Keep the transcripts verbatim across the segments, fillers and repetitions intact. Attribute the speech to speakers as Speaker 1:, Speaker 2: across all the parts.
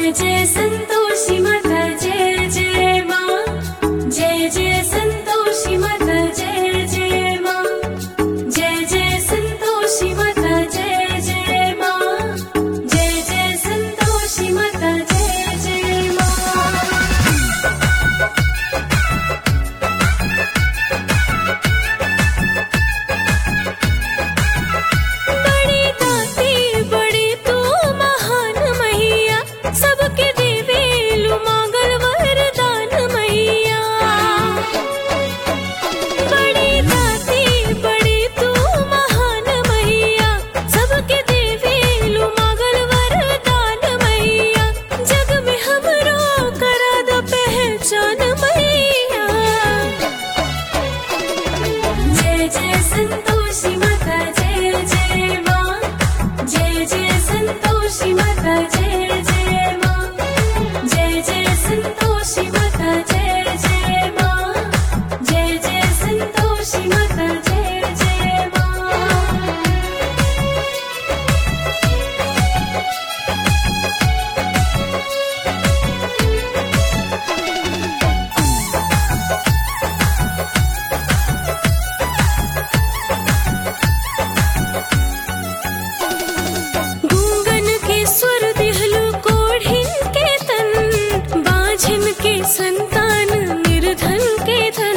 Speaker 1: जय जय संतोषी माता जय जय माँ, जय जय संतोषी माता जय जय माँ, जय जय संतोषी माता जय जय माँ, जय जय संतोषी माता जय जय माँ। बड़ी दाती बड़ी तू महान मैया, सबके देवेलु मांगल वरदान मैया। बड़ी दाती बड़ी तू महान मैया, सबके देवेलु मांगल वरदान मैया। जग में हमरो करा दो पहचान मैया। जय जय संतोषी माता जय जय माँ, जय जय संतोषी माता जय जय माँ, जय जय संतोषी माता जय जय माँ, जय जय संतोषी माता जय जय माँ। गूंगन के स्वर दिहलु कोढ़िन के तन, बाझिन के संतान निर्धन के धन।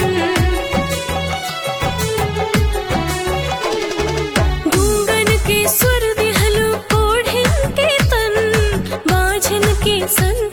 Speaker 1: गूंगन के स्वर दिहलु कोढ़िन के तन, बाझिन के संतान